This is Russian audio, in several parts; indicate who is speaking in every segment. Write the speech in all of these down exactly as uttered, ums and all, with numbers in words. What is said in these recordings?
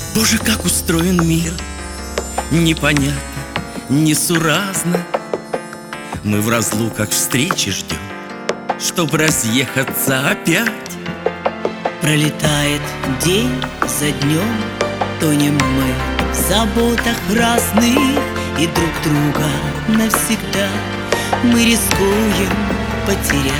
Speaker 1: Боже, как устроен мир, непонятно, несуразно. Мы в разлуках встречи ждем, чтоб разъехаться опять.
Speaker 2: Пролетает день за днем, тонем мы в заботах разных, и друг друга навсегда мы рискуем потерять.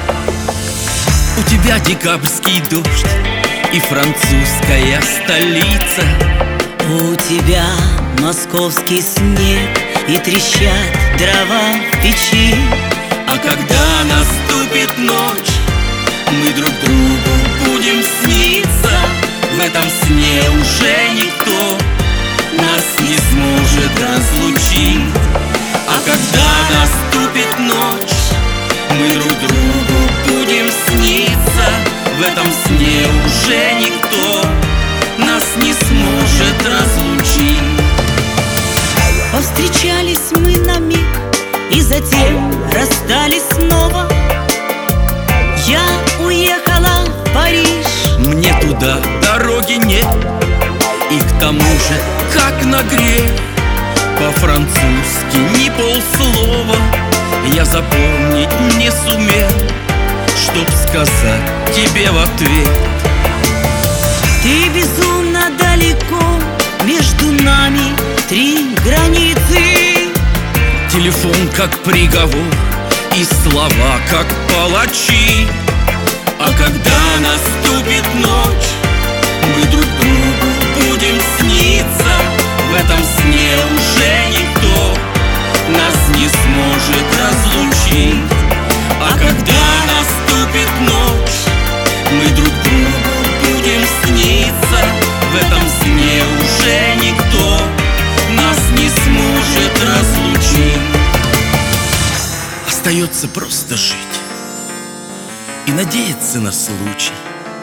Speaker 1: У тебя декабрьский дождь и французская столица.
Speaker 2: У тебя московский снег и трещат дрова в печи.
Speaker 1: А когда наступит ночь, мы друг другу будем сниться. В этом сне уже никто нас не сможет разлучить. А когда наступит ночь, мы друг другу будем сниться. В этом сне уже никто нас не сможет разлучить.
Speaker 2: Повстречались мы на миг и затем расстались снова. Я уехала в Париж,
Speaker 1: мне туда дороги нет. И к тому же, как на грех, по-французски ни полслова я запомнить не сумел, чтоб сказать тебе в ответ.
Speaker 2: Ты безумно далеко, между нами три границы.
Speaker 1: Телефон как приговор и слова как палачи. А когда наступит ночь, мы друг другу будем сниться. В этом сне уже никто нас не сможет разлучить. А когда наступит ночь, мы друг другу будем сниться. В этом сне уже никто нас не сможет разлучить. Остается просто жить и надеяться на случай.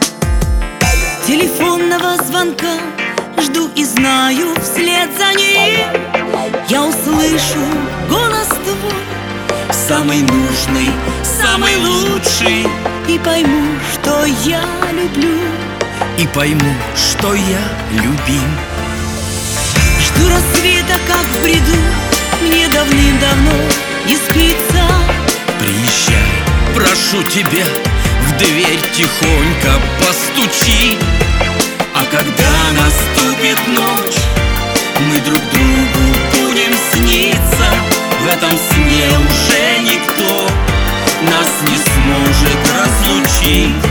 Speaker 2: Телефонного звонка жду и знаю, вслед за ним я услышу голос твой,
Speaker 1: самый нужный, самый лучший.
Speaker 2: и пойму, что я люблю,
Speaker 1: И пойму, что я любим.
Speaker 2: жду рассвета, как в бреду, мне давным-давно не спится.
Speaker 1: Приезжай, прошу тебя, в дверь тихонько постучи. А когда наступит ночь, мы друг другу будем сниться. В этом сне уже никто нас не сможет разлучить.